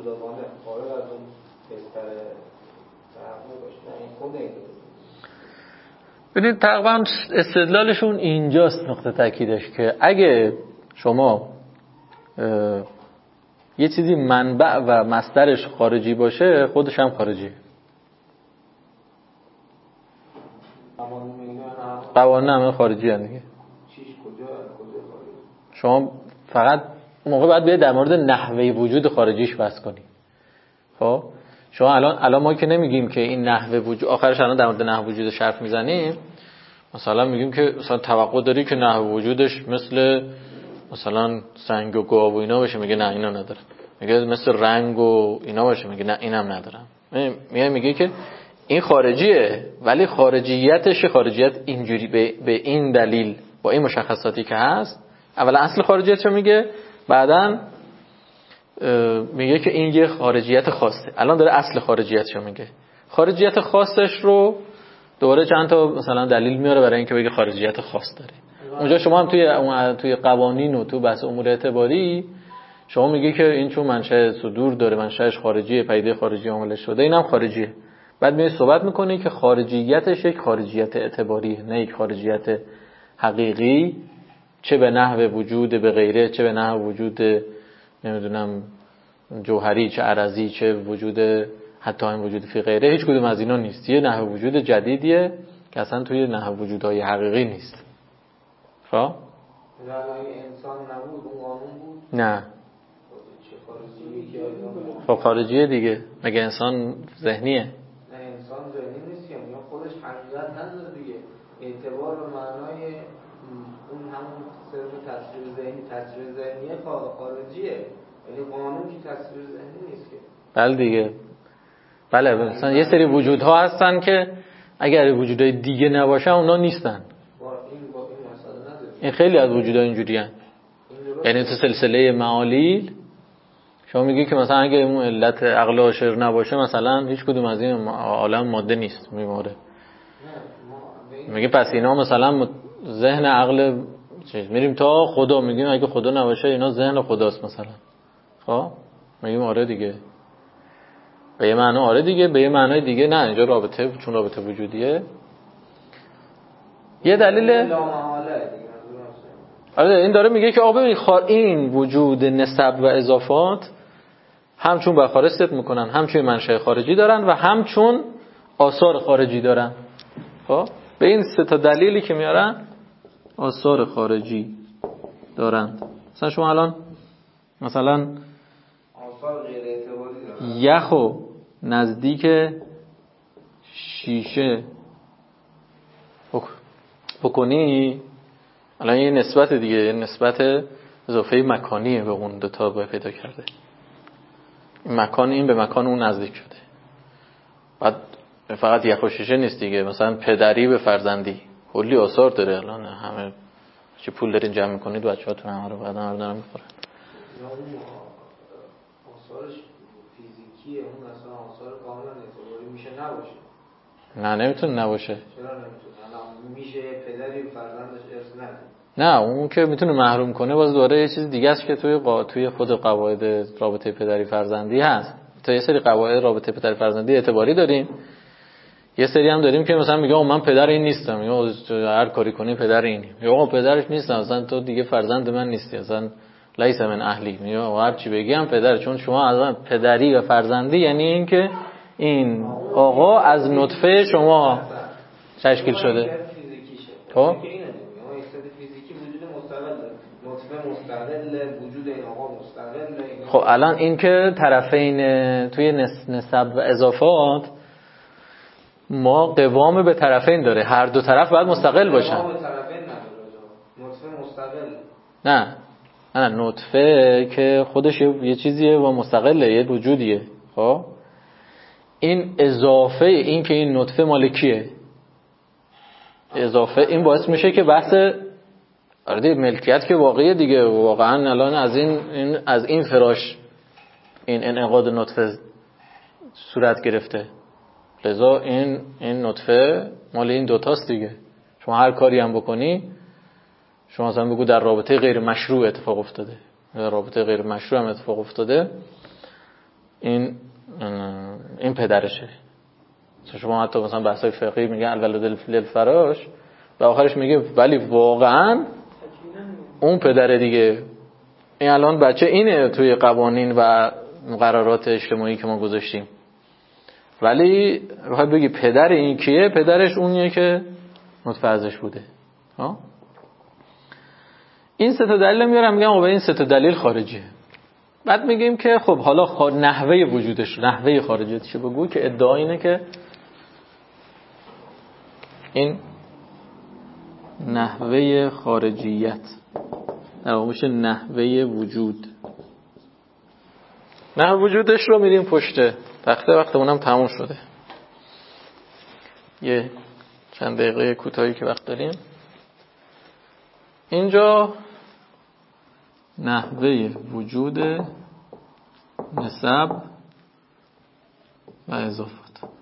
بستر تحقق باشه. نه این خود این ببینید تقریبا استدلالشون اینجاست نقطه تاکیدش که اگه شما یه چیزی منبع و مصدرش خارجی باشه خودش هم خارجیه. قوانین همه خارجی هست دیگه. شما فقط موقع باید بیاید در مورد نحوه وجود خارجیش بحث کنید. خب شما الان ما که نمیگیم که این نحوه وجود، آخرش الان در مورد نحوه وجودش حرف میزنیم، مثلا میگیم که مثلا توقع داری که نحوه وجودش مثلا سنگ و گاو و اینا باشه، میگه نه اینا نداره. میگه مثل رنگ و اینا باشه، میگه نه اینم ندارم. میگه که این خارجیه، ولی خارجیتش خارجیت اینجوری به این دلیل با این مشخصاتی که هست. اولا اصل خارجیتشو میگه، بعدن میگه که این یه خارجیت خاصه. الان داره اصل خارجیتشو میگه. خارجیت خاصش رو دوباره چند تا مثلا دلیل میاره برای اینکه بگه خارجیت خاص داره. اونجا شما هم توی قوانین و تو بحث امور اعتباری شما میگی که این چون منشأ صدور داره، منشأش خارجیه، پدیده خارجی عامل شده، اینم خارجیه. بعد میای صحبت میکنی که خارجیتش یک خارجیت اعتباریه، نه یک خارجیت حقیقی، چه به نحو وجود به غیره، چه به نحو وجود نمیدونم جوهری، چه عرضی، چه وجود حتی این وجود فی غیره. هیچ کدوم از اینا نیست. یه نحو وجود جدیدیه که اصلا توی نحو وجودهای حقیقی نیست. خب انسان نبود، اون قانون بود. نه خب خارجیه دیگه. مگه انسان ذهنیه؟ نه انسان ذهنی نیست که میگه خودش حقیقت نداره دیگه. اعتبار به معنای اون همون صرف تصویر ذهنیه خارجیه، یعنی قانون که تصویر ذهنی نیست که. بله دیگه. بله مثلا یه سری وجودها هستن که اگر وجودهای دیگه نباشن اونا نیستن. این خیلی از وجودها اینجوری هستن. یعنی تو سلسله معالیل شما میگی که مثلا اگه اون علت عقل عاشر نباشه مثلا هیچ کدوم از این عالم ماده نیست میماره. میگه پس اینا مثلا ذهن عقل چیز میریم تا خدا، میگیم اگه خدا نباشه اینا ذهن خداست مثلا. خب میگیم آره دیگه. به یه معنی آره دیگه، به یه معنی دیگه نه. اینجا رابطه چون رابطه وجودیه. یه دلیل آره این داره میگه که ببین این وجود نسب و اضافات همچون به خارج ست میکنن، همچون منشأ خارجی دارن و همچون آثار خارجی دارن. خب به این سه تا دلیلی که میارن آثار خارجی دارند. مثلا شما الان مثلا آثار غیر اعتباری دارن. یخو نزدیک شیشه بکنی، الان یه نسبت دیگه، یه نسبت اضافه مکانیه به اون دو تا پیدا کرده. این مکان این به مکان اون نزدیک شده. بعد فقط یخ و شیشه نیست دیگه، مثلا پدری به فرزندی کلی آثار داره. الان همه چه پول دارین جمع میکنید بچه‌هاتون همه رو بعدا رو دارن میخورن. آثارش فیزیکیه، اون اصلا آثار کاملا اعتباری میشه نباشه. نه نمیتونه نباشه. چرا نمیتونه؟ میشه پدری فرزندش ارث نده. نه اون که میتونه محروم کنه. باز دوباره یه چیز دیگه است که توی خود قواعد رابطه پدری فرزندی هست. تا یه سری قواعد رابطه پدری فرزندی اعتباری داریم، یه سری هم داریم که مثلا میگه من پدر این نیستم، یا هر کاری کنی پدر اینی، یا پدرش نیستم اصلا تو دیگه فرزند من نیستی، اصلا لیس من اهلی، یا هر چی بگی هم پدر. چون شما اصلا پدری و فرزندی یعنی این که این آقا از نطفه شما تشکیل شده. خب نطفه مستقل، وجود این آقا مستقل. خب الان این که طرفین توی نسب و اضافات ما قوام به طرفین داره، هر دو طرف باید مستقل باشن. قوام به طرفین نداره، نطفه مستقل. نه نطفه که خودش یه چیزیه و مستقله، یه وجودیه. خب این اضافه، این که این نطفه مالکیه، اضافه این باعث میشه که بحث آره ملکیت که واقعیه دیگه. واقعا الان از این فراش این انعقاد نطفه صورت گرفته، لذا این نطفه مال این دوتاست دیگه. شما هر کاری هم بکنی، شما مثلا بگو در رابطه غیر مشروع اتفاق در رابطه غیر مشروع هم اتفاق افتاده، این این پدرشه. شما حتی مثلا بحثای فقهی میگن الولد للفراش و آخرش میگه ولی واقعا اون پدره دیگه. این الان بچه اینه توی قوانین و مقررات اجتماعی که ما گذاشتیم، ولی بخواد بگی پدر این کیه، پدرش اونیه که نطفه ازش بوده. این سه تا دلیل میارم، میگم این سه تا دلیل خارجیه. بعد میگیم که خب حالا نحوه وجودش، نحوه خارجیتش بگو، که ادعا اینه که این نحوه خارجیت در واقع میشه نحوه وجود. نحوه وجودش رو میریم پشت تخته، وقتمونم تموم شده. یه چند دقیقه کوتاهی که وقت داریم. اینجا نحوه وجود نسب و اضافات.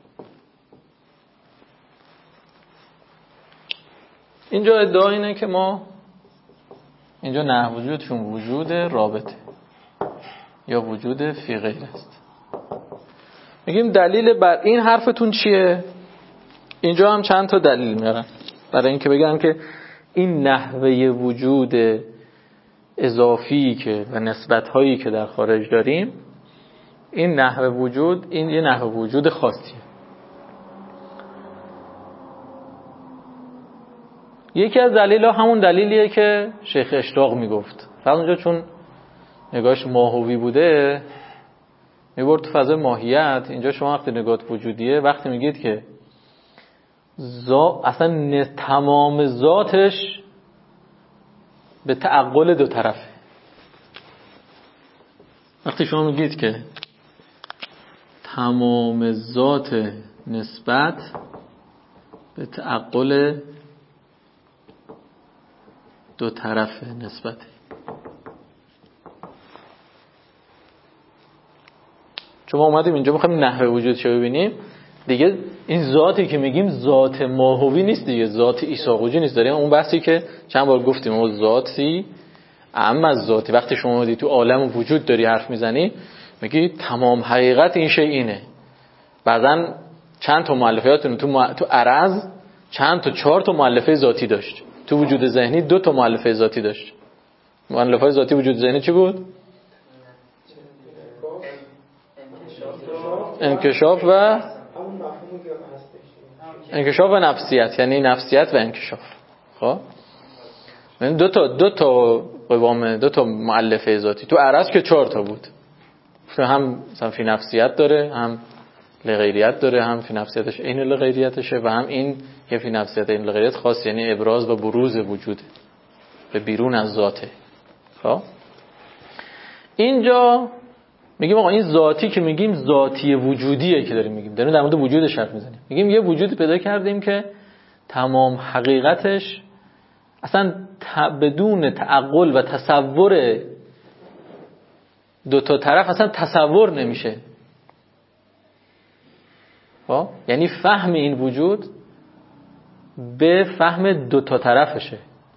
اینجا ادعا اینه که ما اینجا نحوه وجودشون وجود رابطه یا وجود فی غیر است. میگیم دلیل بر این حرفتون چیه؟ اینجا هم چند تا دلیل میارن برای اینکه بگن که این نحوه وجود اضافی که و نسبت‌هایی که در خارج داریم، این نحوه وجود، این یه نحوه وجود خاصیه. یکی از دلایل همون دلیلیه که شیخ اشراق میگفت. فقط اونجا چون نگاهش ماهوی بوده میبرد تو فضای ماهیت. اینجا شما وقتی نگاهت وجودیه، وقتی میگید که اصلا تمام ذاتش به تعقل دو طرفه. وقتی شما میگید که تمام ذات نسبت به تعقل دو طرفه نسبته، چون ما اومدیم اینجا میخوایم نحوه وجودش رو ببینیم دیگه. این ذاتی که میگیم ذات ماهوی نیست دیگه، ذات ایساقوجی نیست. داریم اون بحثی که چند بار گفتیم، اون ذاتی اما از ذاتی. وقتی شما اومدی تو عالم وجود داری حرف میزنی، میگی تمام حقیقت این شی اینه. بعضن چند تا مؤلفه‌هاتون تو عرض چند تا 4 تا مؤلفه ذاتی داشت، تو وجود ذهنی 2 تا مؤلفه ذاتی داشت. مؤلفه ذاتی وجود ذهنی چی بود؟ انکشاف و نفسیت، یعنی نفسیت و انکشاف. خب یعنی دو تا قوام، 2 تا مؤلفه ذاتی. تو عرض که 4 تا بود، هم مثلا فی نفسیت داره، هم لغیریت داره، هم فی نفسیتش عین لغیریتشه، و هم این که فی نفسیت این لغیریت خاص، یعنی ابراز و بروز وجوده به بیرون از ذاته. خب اینجا میگیم آقا این ذاتی که میگیم ذاتی وجودیه که داریم در مورد وجودش حرف میزنیم. میگیم یه وجودی پیدا کردیم که تمام حقیقتش اصلا بدون تعقل و تصور 2 تا طرف اصلا تصور نمیشه. خب یعنی فهم این وجود به فهم 2 تا طرفشه.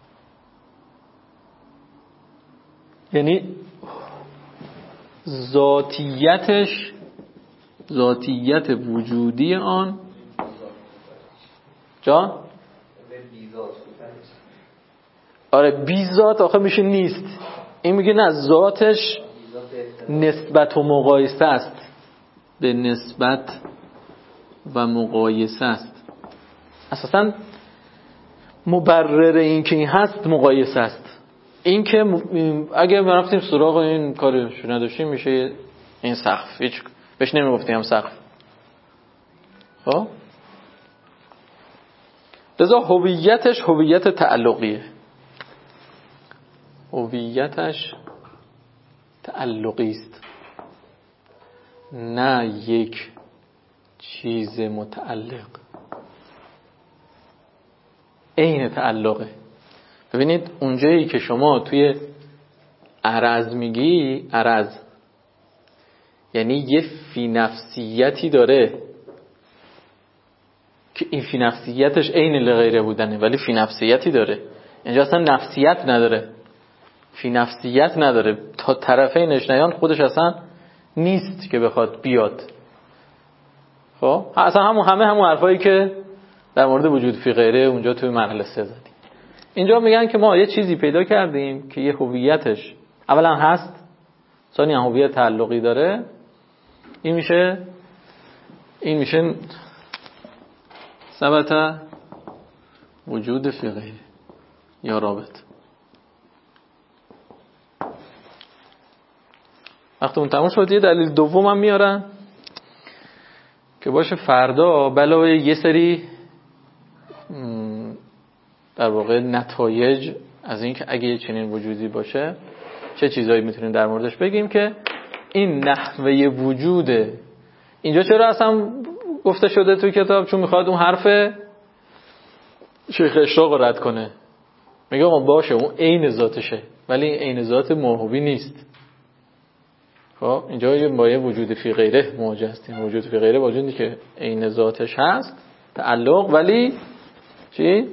یعنی ذاتیت وجودی آن جان آره بی ذات آخه میشه نیست. این میگه نه، ذاتش نسبت و مقایسه است، به نسبت و مقایسه است. اساساً مبرر این که این هست مقایسه است. این که اگه ما رفتیم سراغ این کارش نداشتیم میشه این سقف، هیچ بهش نمیگفتیم سقف. خب لذا هویتش هویت تعلقیه، هویتش تعلقی است، نه یک چیز متعلق. عین تعلقه. ببینید اونجایی که شما توی عرض میگی، عرض یعنی یه فی نفسیتی داره که این فی نفسیتش عین لغیره بودنه، ولی فی نفسیتی داره. اینجا اصلا نفسیت نداره، فی نفسیت نداره. تا طرفین اشنیان خودش اصلا نیست که بخواد بیاد. خب اصلا همون حرفایی که در مورد وجود فی غیره اونجا توی مرحله 3 زدیم. اینجا میگن که ما یه چیزی پیدا کردیم که یه هویتش اولا هست، ثانیاً هویت تعلقی داره. این میشه ثبت وجود فی غیره یا رابط. وقتی اون تموم شد یه دلیل دوم هم میارن که باشه فردا علاوه یه سری در واقع نتایج از این که اگه چنین وجودی باشه چه چیزایی میتونیم در موردش بگیم که این نحوه وجوده. اینجا چرا اصلا گفته شده توی کتاب؟ چون میخواد اون حرف شیخ اشراق رو رد کنه. میگه اون باشه اون عین ذاتشه ولی این عین ذات موهوبی نیست. خب اینجا با یه وجود فی غیره مواجه هستیم. وجود فی غیره وجودی که عین ذاتش هست، تعلق، ولی چی؟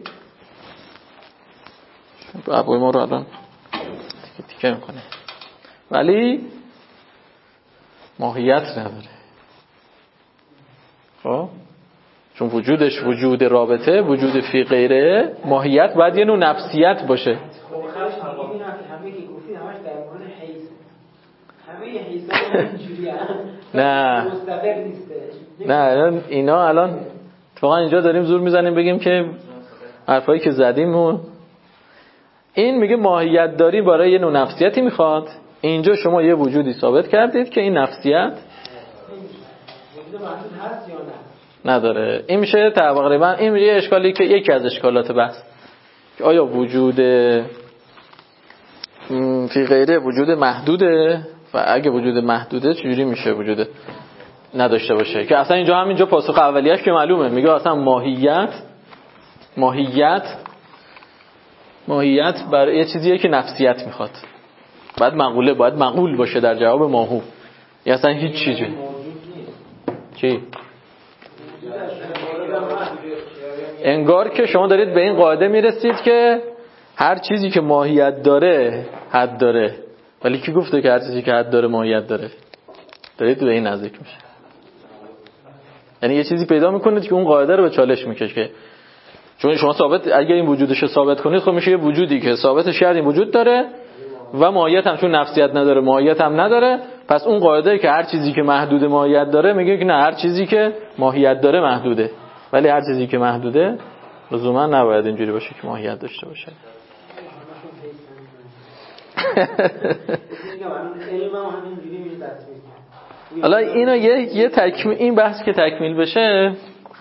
ابوی ما رو الان تیکه میکنه ولی ماهیت نداره. خب چون وجودش وجود رابطه، وجود فی غیره، ماهیت باید یه نوع نفسیت باشه. نه اینا الان اتفاقا اینجا داریم زور میزنیم بگیم که حرفایی که زدیم و این میگه ماهیت داری برای یه نوع نفسیتی میخواد. اینجا شما یه وجودی ثابت کردید که این نفسیت نداره. این میشه تقریبا این یه اشکالی که یکی از اشکالات بحث که آیا وجود فی غیره وجود محدوده و اگه وجود محدوده چجوری میشه وجود نداشته باشه؟ که اصلا اینجا همینجا پاسخ اولیه‌اش که معلومه. میگه اصلا ماهیت برای یه چیزیه که نفسیت میخواد. باید معقول باشه در جواب ماهو. یا اصلا هیچ چیزی. چی؟ انگار که شما دارید به این قاعده میرسید که هر چیزی که ماهیت داره حد داره. ولی کی گفته که هر چیزی که حد داره ماهیت داره؟ دارید به این نزدیک میشه. یعنی یه چیزی پیدا میکنید که اون قاعده رو به چالش میکشه. چون شما اگه این وجودش رو ثابت کنید خب میشه یه وجودی که ثابتش کردیم وجود داره و ماهیت هم چون نفسیت نداره ماهیت هم نداره. پس اون قاعده که هر چیزی که محدود ماهیت داره میگه که نه هر چیزی که ماهیت داره محدوده. ولی هر چیزی که محدوده لزوما نباید اینجوری باشه که ماهیت داشته باشه. حالا اینو یه تکمیل این بحث که تکمیل بشه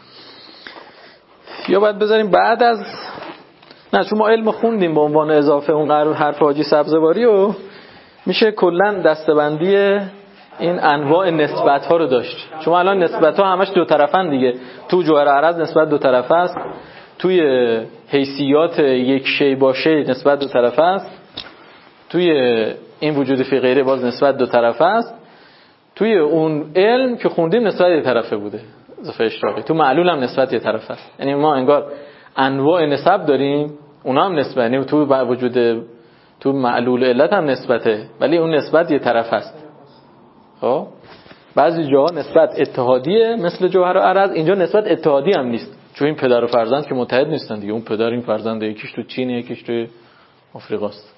یا باید بذاریم بعد از نه چون ما علم خوندیم به عنوان اضافه اون حرف حاجی سبزواری و میشه کلا دسته‌بندی این انواع نسبت ها رو داشت. چون الان نسبت ها همش دو طرفن دیگه. تو جوهر عرض نسبت دو طرفه است، توی حیثیات یک شی با شی نسبت دو طرفه است، توی این وجود فی غیره باز نسبت دو طرفه است، توی اون علم که خوندیم نسبت یه طرفه بوده اضافه اشتراکی، تو معلول هم نسبت یه طرفه است. یعنی ما انگار انواع نسب داریم، اونا هم نسبت، یعنی تو وجود تو معلول علت هم نسبته ولی اون نسبت یه طرف است. خب بعضی جاها نسبت اتحادیه مثل جوهر و عرض، اینجا نسبت اتحادی هم نیست چون این پدر و فرزند که متحد نیستن دیگه. اون پدر این فرزند یکیش تو چین یکیش تو آفریقاست.